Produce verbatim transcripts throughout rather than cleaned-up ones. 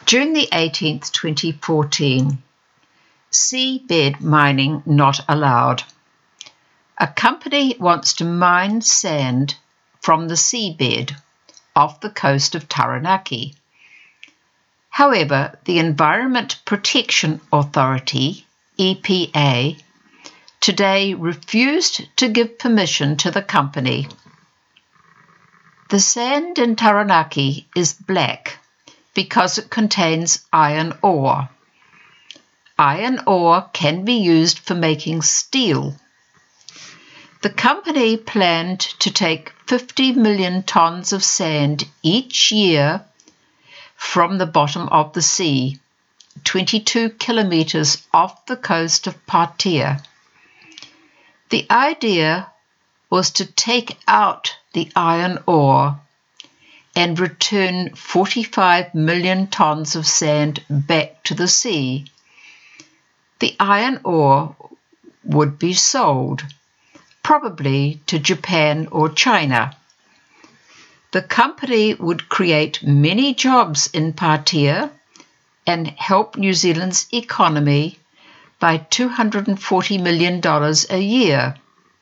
June the eighteenth, twenty fourteen. Seabed mining not allowed. A company wants to mine sand from the seabed off the coast of Taranaki. However, the Environment Protection Authority, E P A, today refused to give permission to the company. The sand in Taranaki is black because it contains iron ore. Iron ore can be used for making steel. The company planned to take fifty million tons of sand each year from the bottom of the sea, twenty-two kilometers off the coast of Patea. The idea was to take out the iron ore and return forty-five million tons of sand back to the sea. The iron ore would be sold, probably to Japan or China. The company would create many jobs in Patea and help New Zealand's economy by two hundred forty million dollars a year.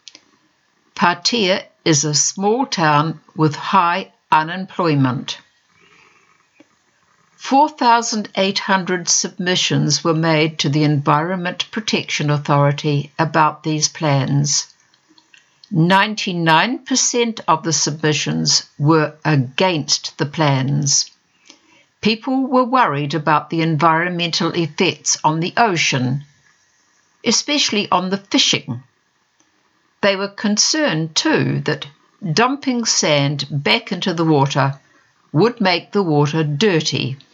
Patea is a small town with high unemployment. four thousand eight hundred submissions were made to the Environment Protection Authority about these plans. ninety-nine percent of the submissions were against the plans. People were worried about the environmental effects on the ocean, especially on the fishing. They were concerned too that dumping sand back into the water would make the water dirty.